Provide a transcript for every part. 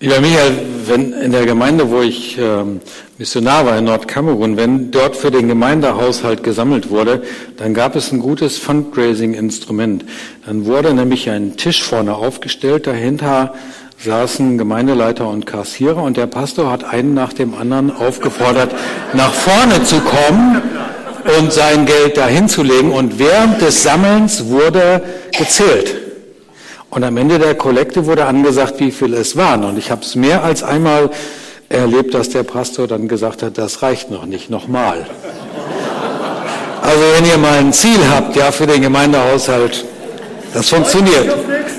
Lieber Michael, wenn in der Gemeinde, wo ich Missionar war in Nordkamerun, wenn dort für den Gemeindehaushalt gesammelt wurde, dann gab es ein gutes Fundraising-Instrument. Dann wurde nämlich ein Tisch vorne aufgestellt, dahinter saßen Gemeindeleiter und Kassierer und der Pastor hat einen nach dem anderen aufgefordert, nach vorne zu kommen und sein Geld dahin zu legen. Und während des Sammelns wurde gezählt. Und am Ende der Kollekte wurde angesagt, wie viel es waren. Und ich habe es mehr als einmal erlebt, dass der Pastor dann gesagt hat, das reicht noch nicht, nochmal. Also wenn ihr mal ein Ziel habt, ja, für den Gemeindehaushalt, das funktioniert.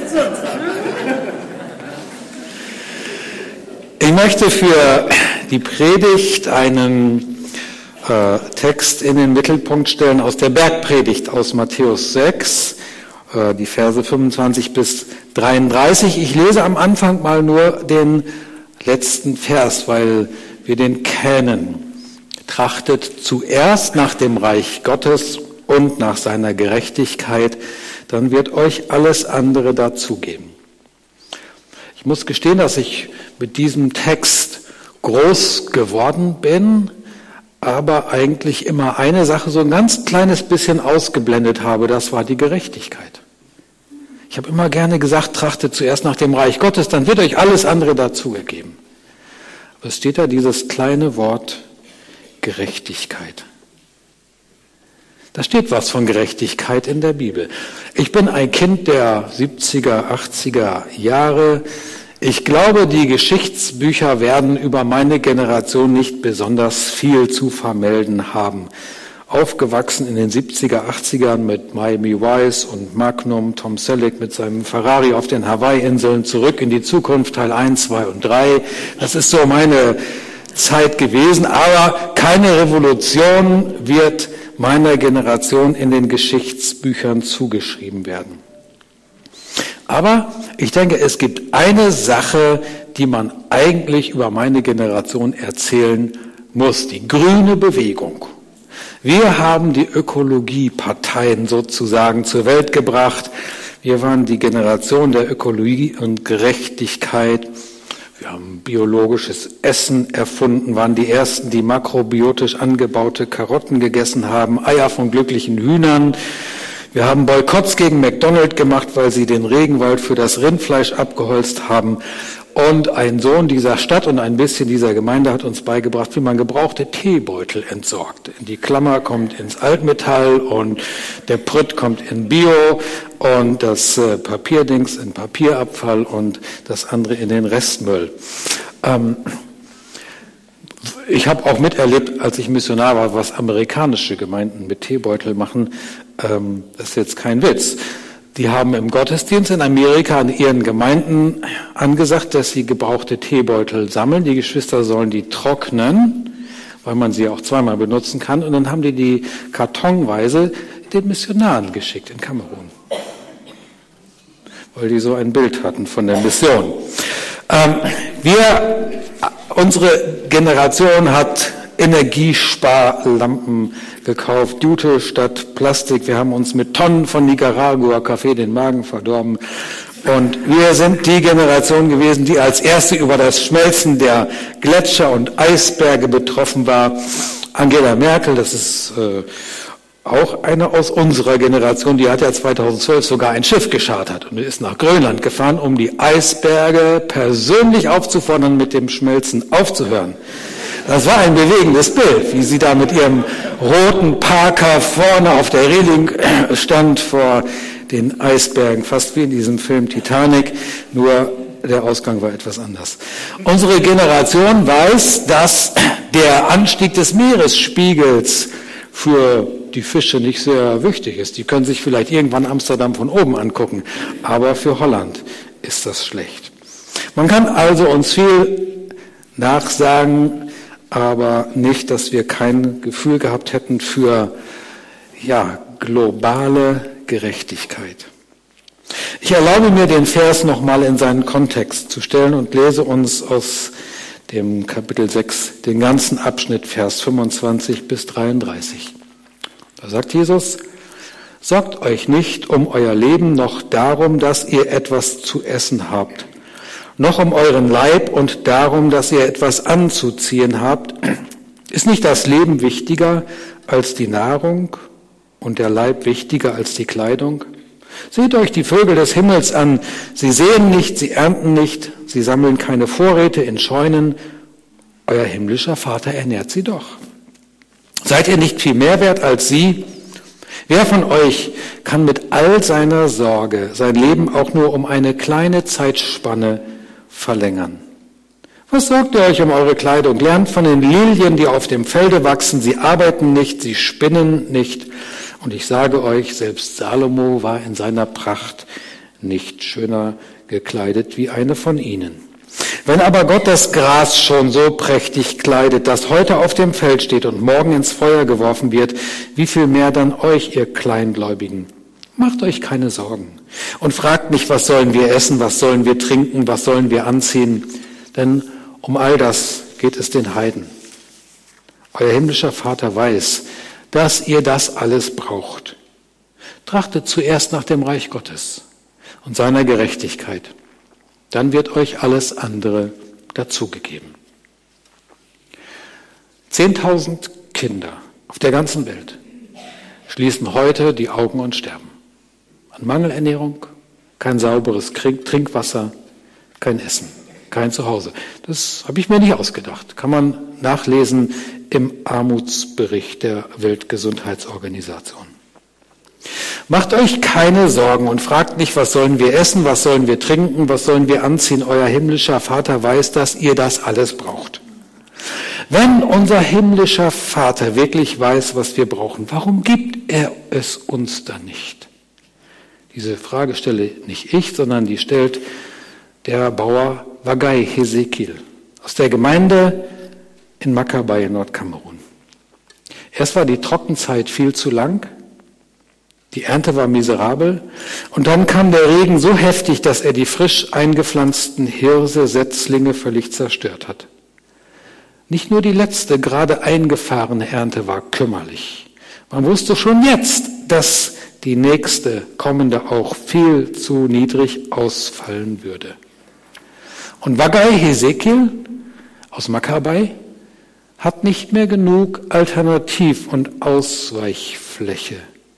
Ich möchte für die Predigt einen Text in den Mittelpunkt stellen aus der Bergpredigt aus Matthäus 6, die Verse 25 bis 33. Ich lese am Anfang mal nur den letzten Vers, weil wir den kennen. Trachtet zuerst nach dem Reich Gottes und nach seiner Gerechtigkeit, dann wird euch alles andere dazugeben. Ich muss gestehen, dass ich mit diesem Text groß geworden bin, aber eigentlich immer eine Sache so ein ganz kleines bisschen ausgeblendet habe, das war die Gerechtigkeit. Ich habe immer gerne gesagt, trachtet zuerst nach dem Reich Gottes, dann wird euch alles andere dazugegeben. Aber es steht da dieses kleine Wort Gerechtigkeit. Da steht was von Gerechtigkeit in der Bibel. Ich bin ein Kind der 70er, 80er Jahre. Ich glaube, die Geschichtsbücher werden über meine Generation nicht besonders viel zu vermelden haben. Aufgewachsen in den 70er, 80ern mit Miami Vice und Magnum, Tom Selleck mit seinem Ferrari auf den Hawaii-Inseln, Zurück in die Zukunft, Teil 1, 2 und 3. Das ist so meine Zeit gewesen, aber keine Revolution wird meiner Generation in den Geschichtsbüchern zugeschrieben werden. Aber ich denke, es gibt eine Sache, die man eigentlich über meine Generation erzählen muss, die grüne Bewegung. Wir haben die Ökologieparteien sozusagen zur Welt gebracht. Wir waren die Generation der Ökologie und Gerechtigkeit. Wir haben biologisches Essen erfunden, waren die Ersten, die makrobiotisch angebaute Karotten gegessen haben, Eier von glücklichen Hühnern. Wir haben Boykotts gegen McDonald's gemacht, weil sie den Regenwald für das Rindfleisch abgeholzt haben. Und ein Sohn dieser Stadt und ein bisschen dieser Gemeinde hat uns beigebracht, wie man gebrauchte Teebeutel entsorgt. Die Klammer kommt ins Altmetall und der Prütt kommt in Bio und das Papierdings in Papierabfall und das andere in den Restmüll. Ich habe auch miterlebt, als ich Missionar war, was amerikanische Gemeinden mit Teebeutel machen. Das ist jetzt kein Witz. Die haben im Gottesdienst in Amerika in ihren Gemeinden angesagt, dass sie gebrauchte Teebeutel sammeln. Die Geschwister sollen die trocknen, weil man sie auch zweimal benutzen kann. Und dann haben die kartonweise den Missionaren geschickt in Kamerun, weil die so ein Bild hatten von der Mission. Unsere Generation hat Energiesparlampen gekauft, Jute statt Plastik. Wir haben uns mit Tonnen von Nicaragua-Kaffee den Magen verdorben. Und wir sind die Generation gewesen, die als erste über das Schmelzen der Gletscher und Eisberge betroffen war. Angela Merkel, das ist auch eine aus unserer Generation, die hat ja 2012 sogar ein Schiff geschartert und ist nach Grönland gefahren, um die Eisberge persönlich aufzufordern, mit dem Schmelzen aufzuhören. Das war ein bewegendes Bild, wie sie da mit ihrem roten Parker vorne auf der Reling stand vor den Eisbergen, fast wie in diesem Film Titanic, nur der Ausgang war etwas anders. Unsere Generation weiß, dass der Anstieg des Meeresspiegels für die Fische nicht sehr wichtig ist. Die können sich vielleicht irgendwann Amsterdam von oben angucken, aber für Holland ist das schlecht. Man kann also uns viel nachsagen, aber nicht, dass wir kein Gefühl gehabt hätten für globale Gerechtigkeit. Ich erlaube mir, den Vers nochmal in seinen Kontext zu stellen und lese uns aus dem Kapitel 6 den ganzen Abschnitt, Vers 25 bis 33. Da sagt Jesus: Sorgt euch nicht um euer Leben, noch darum, dass ihr etwas zu essen habt. noch um euren Leib und darum, dass ihr etwas anzuziehen habt. Ist nicht das Leben wichtiger als die Nahrung und der Leib wichtiger als die Kleidung? Seht euch die Vögel des Himmels an. Sie säen nicht, sie ernten nicht, sie sammeln keine Vorräte in Scheunen. Euer himmlischer Vater ernährt sie doch. Seid ihr nicht viel mehr wert als sie? Wer von euch kann mit all seiner Sorge sein Leben auch nur um eine kleine Zeitspanne verlängern? Was sorgt ihr euch um eure Kleidung? Lernt von den Lilien, die auf dem Felde wachsen. Sie arbeiten nicht, sie spinnen nicht. Und ich sage euch, selbst Salomo war in seiner Pracht nicht schöner gekleidet wie eine von ihnen. Wenn aber Gott das Gras schon so prächtig kleidet, das heute auf dem Feld steht und morgen ins Feuer geworfen wird, wie viel mehr dann euch, ihr Kleingläubigen? Macht euch keine Sorgen und fragt nicht, was sollen wir essen, was sollen wir trinken, was sollen wir anziehen, denn um all das geht es den Heiden. Euer himmlischer Vater weiß, dass ihr das alles braucht. Trachtet zuerst nach dem Reich Gottes und seiner Gerechtigkeit. Dann wird euch alles andere dazugegeben. 10.000 Kinder auf der ganzen Welt schließen heute die Augen und sterben. An Mangelernährung, kein sauberes Trinkwasser, kein Essen, kein Zuhause. Das habe ich mir nicht ausgedacht. Kann man nachlesen im Armutsbericht der Weltgesundheitsorganisation. Macht euch keine Sorgen und fragt nicht, was sollen wir essen, was sollen wir trinken, was sollen wir anziehen. Euer himmlischer Vater weiß, dass ihr das alles braucht. Wenn unser himmlischer Vater wirklich weiß, was wir brauchen, warum gibt er es uns dann nicht? Diese Frage stelle nicht ich, sondern die stellt der Bauer Wagai Hesekiel aus der Gemeinde in Makabai in Nordkamerun. Erst war die Trockenzeit viel zu lang, die Ernte war miserabel und dann kam der Regen so heftig, dass er die frisch eingepflanzten Hirse-Setzlinge völlig zerstört hat. Nicht nur die letzte, gerade eingefahrene Ernte war kümmerlich. Man wusste schon jetzt, dass die nächste kommende auch viel zu niedrig ausfallen würde. Und Wagai Hesekiel aus Makabai hat nicht mehr genug Alternativ- und Ausweichfläche.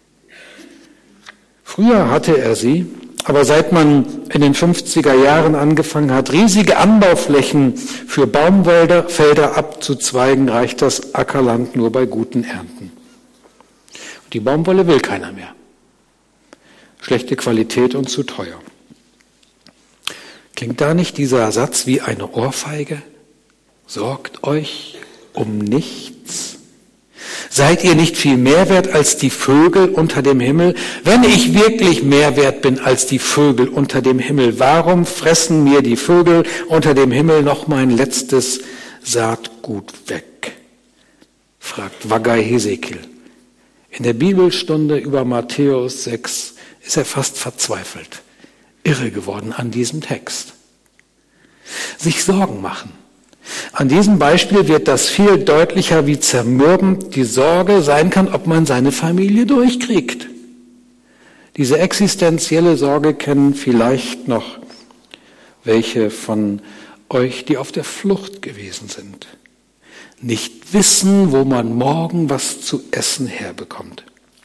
Früher hatte er sie, aber seit man in den 50er Jahren angefangen hat, riesige Anbauflächen für Baumfelder abzuzweigen, reicht das Ackerland nur bei guten Ernten. Und die Baumwolle will keiner mehr. Schlechte Qualität und zu teuer. Klingt da nicht dieser Satz wie eine Ohrfeige? Sorgt euch um nichts. Seid ihr nicht viel mehr wert als die Vögel unter dem Himmel? Wenn ich wirklich mehr wert bin als die Vögel unter dem Himmel, warum fressen mir die Vögel unter dem Himmel noch mein letztes Saatgut weg? Fragt Wagai Hesekiel. In der Bibelstunde über Matthäus 6 ist er fast verzweifelt, irre geworden an diesem Text. Sich Sorgen machen. An diesem Beispiel wird das viel deutlicher, wie zermürbend die Sorge sein kann, ob man seine Familie durchkriegt. Diese existenzielle Sorge kennen vielleicht noch welche von euch, die auf der Flucht gewesen sind. Nicht wissen, wo man morgen was zu essen herbekommt.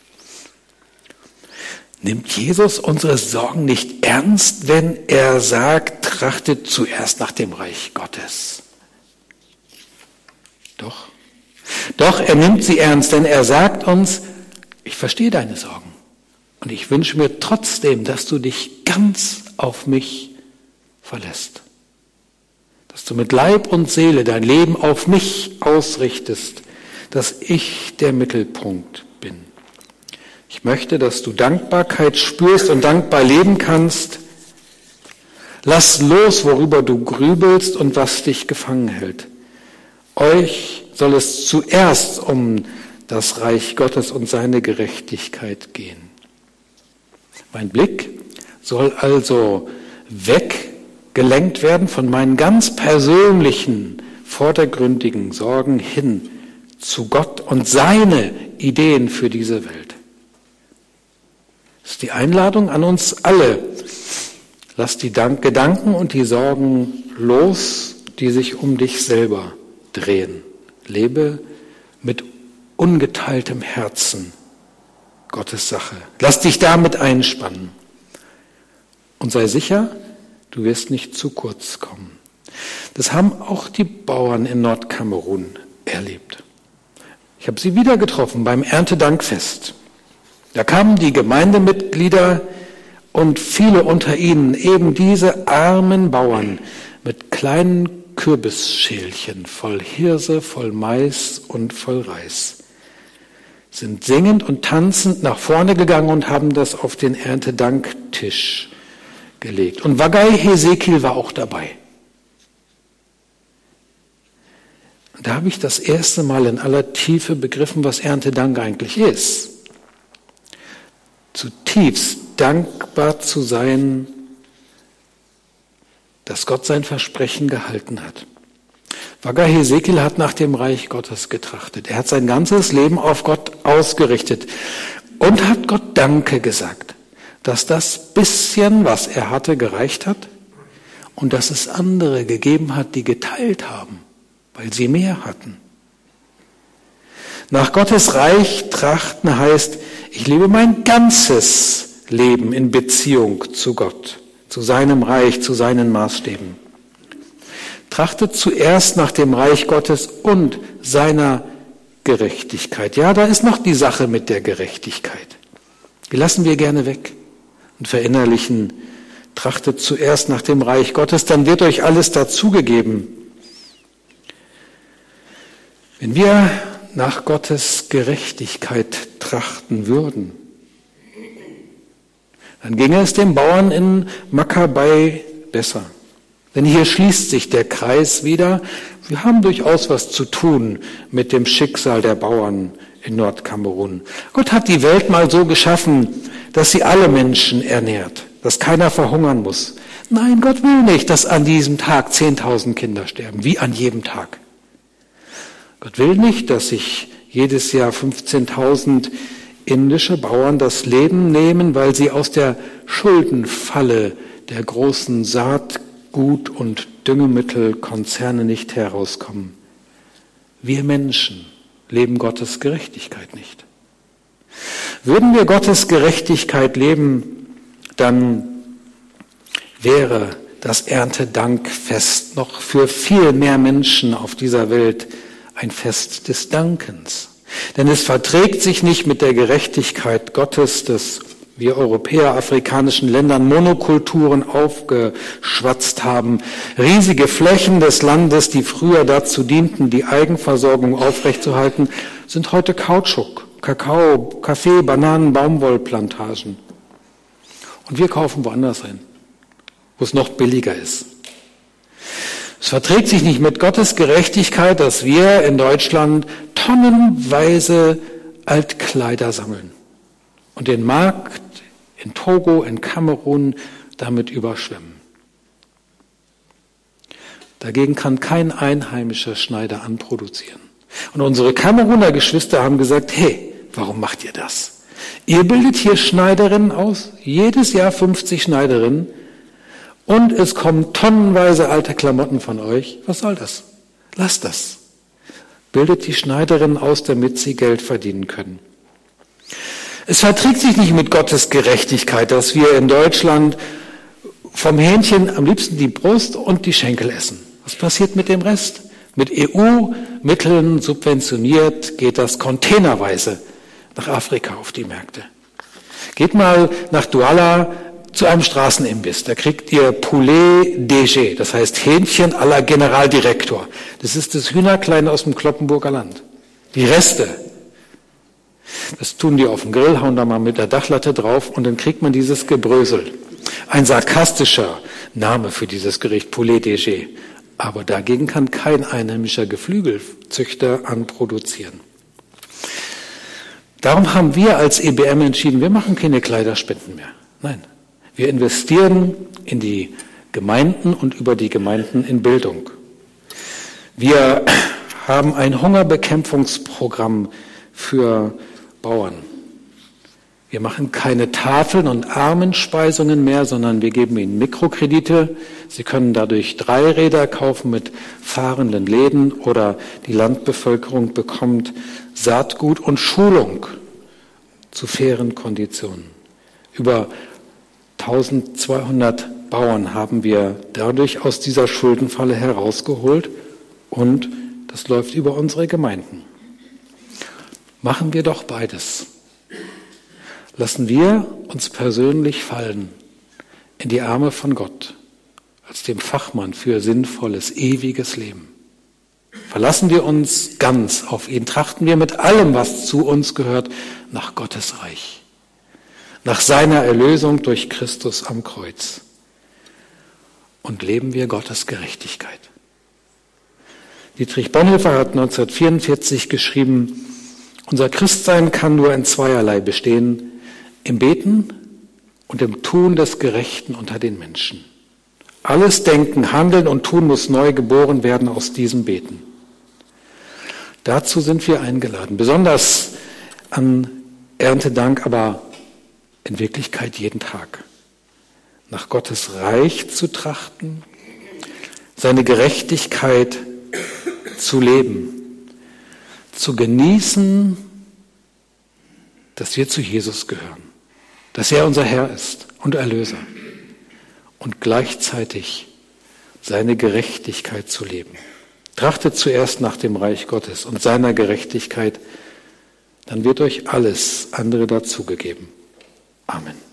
Nimmt Jesus unsere Sorgen nicht ernst, wenn er sagt, trachtet zuerst nach dem Reich Gottes? Doch, er nimmt sie ernst, denn er sagt uns, ich verstehe deine Sorgen und ich wünsche mir trotzdem, dass du dich ganz auf mich verlässt. Dass du mit Leib und Seele dein Leben auf mich ausrichtest, dass ich der Mittelpunkt bin. Ich möchte, dass du Dankbarkeit spürst und dankbar leben kannst. Lass los, worüber du grübelst und was dich gefangen hält. Euch soll es zuerst um das Reich Gottes und seine Gerechtigkeit gehen. Mein Blick soll also weggelenkt werden von meinen ganz persönlichen, vordergründigen Sorgen hin zu Gott und seine Ideen für diese Welt. Das ist die Einladung an uns alle, Lass die Gedanken und die Sorgen los, die sich um dich selber drehen. Lebe mit ungeteiltem Herzen Gottes Sache. Lass dich damit einspannen. Und sei sicher, du wirst nicht zu kurz kommen. Das haben auch die Bauern in Nordkamerun erlebt. Ich habe sie wieder getroffen beim Erntedankfest. Da kamen die Gemeindemitglieder und viele unter ihnen, eben diese armen Bauern mit kleinen Kürbisschälchen voll Hirse, voll Mais und voll Reis, sind singend und tanzend nach vorne gegangen und haben das auf den Erntedanktisch gelegt. Und Wagai Hesekiel war auch dabei. Und da habe ich das erste Mal in aller Tiefe begriffen, was Erntedank eigentlich ist. Zutiefst dankbar zu sein, dass Gott sein Versprechen gehalten hat. Wagai Hesekiel hat nach dem Reich Gottes getrachtet. Er hat sein ganzes Leben auf Gott ausgerichtet und hat Gott Danke gesagt, dass das bisschen, was er hatte, gereicht hat und dass es andere gegeben hat, die geteilt haben, weil sie mehr hatten. Nach Gottes Reich trachten heißt, ich lebe mein ganzes Leben in Beziehung zu Gott, zu seinem Reich, zu seinen Maßstäben. Trachtet zuerst nach dem Reich Gottes und seiner Gerechtigkeit. Ja, da ist noch die Sache mit der Gerechtigkeit. Die lassen wir gerne weg und verinnerlichen. Trachtet zuerst nach dem Reich Gottes, dann wird euch alles dazugegeben. Wenn wir nach Gottes Gerechtigkeit trachten würden, dann ginge es den Bauern in Makkabai besser. Denn hier schließt sich der Kreis wieder. Wir haben durchaus was zu tun mit dem Schicksal der Bauern in Nordkamerun. Gott hat die Welt mal so geschaffen, dass sie alle Menschen ernährt, dass keiner verhungern muss. Nein, Gott will nicht, dass an diesem Tag 10.000 Kinder sterben, wie an jedem Tag. Gott will nicht, dass sich jedes Jahr 15.000 indische Bauern das Leben nehmen, weil sie aus der Schuldenfalle der großen Saatgut- und Düngemittelkonzerne nicht herauskommen. Wir Menschen leben Gottes Gerechtigkeit nicht. Würden wir Gottes Gerechtigkeit leben, dann wäre das Erntedankfest noch für viel mehr Menschen auf dieser Welt ein Fest des Dankens. Denn es verträgt sich nicht mit der Gerechtigkeit Gottes, dass wir Europäer afrikanischen Ländern Monokulturen aufgeschwatzt haben. Riesige Flächen des Landes, die früher dazu dienten, die Eigenversorgung aufrechtzuerhalten, sind heute Kautschuk, Kakao, Kaffee, Bananen, Baumwollplantagen. Und wir kaufen woanders ein, wo es noch billiger ist. Es verträgt sich nicht mit Gottes Gerechtigkeit, dass wir in Deutschland tonnenweise Altkleider sammeln und den Markt in Togo, in Kamerun damit überschwemmen. Dagegen kann kein einheimischer Schneider anproduzieren. Und unsere Kameruner Geschwister haben gesagt, hey, warum macht ihr das? Ihr bildet hier Schneiderinnen aus, jedes Jahr 50 Schneiderinnen, und es kommen tonnenweise alte Klamotten von euch. Was soll das? Lasst das. Bildet die Schneiderinnen aus, damit sie Geld verdienen können. Es verträgt sich nicht mit Gottes Gerechtigkeit, dass wir in Deutschland vom Hähnchen am liebsten die Brust und die Schenkel essen. Was passiert mit dem Rest? Mit EU-Mitteln subventioniert geht das containerweise nach Afrika auf die Märkte. Geht mal nach Douala zu einem Straßenimbiss. Da kriegt ihr Poulet DG, das heißt Hähnchen à la Generaldirektor. Das ist das Hühnerklein aus dem Cloppenburger Land. Die Reste. Das tun die auf den Grill, hauen da mal mit der Dachlatte drauf und dann kriegt man dieses Gebrösel. Ein sarkastischer Name für dieses Gericht, Poulet DG. Aber dagegen kann kein einheimischer Geflügelzüchter anproduzieren. Darum haben wir als EBM entschieden, wir machen keine Kleiderspenden mehr. Nein. Wir investieren in die Gemeinden und über die Gemeinden in Bildung. Wir haben ein Hungerbekämpfungsprogramm für Bauern. Wir machen keine Tafeln und Armenspeisungen mehr, sondern wir geben ihnen Mikrokredite. Sie können dadurch 3 Räder kaufen mit fahrenden Läden oder die Landbevölkerung bekommt Saatgut und Schulung zu fairen Konditionen. Über 1200 Bauern haben wir dadurch aus dieser Schuldenfalle herausgeholt und das läuft über unsere Gemeinden. Machen wir doch beides. Lassen wir uns persönlich fallen in die Arme von Gott als dem Fachmann für sinnvolles, ewiges Leben. Verlassen wir uns ganz auf ihn. Trachten wir mit allem, was zu uns gehört, nach Gottes Reich. Nach seiner Erlösung durch Christus am Kreuz. Und leben wir Gottes Gerechtigkeit. Dietrich Bonhoeffer hat 1944 geschrieben, unser Christsein kann nur in zweierlei bestehen, im Beten und im Tun des Gerechten unter den Menschen. Alles Denken, Handeln und Tun muss neu geboren werden aus diesem Beten. Dazu sind wir eingeladen, besonders an Erntedank, aber in Wirklichkeit jeden Tag. Nach Gottes Reich zu trachten, seine Gerechtigkeit zu leben, zu genießen, dass wir zu Jesus gehören, dass er unser Herr ist und Erlöser und gleichzeitig seine Gerechtigkeit zu leben. Trachtet zuerst nach dem Reich Gottes und seiner Gerechtigkeit, dann wird euch alles andere dazugegeben. Amen.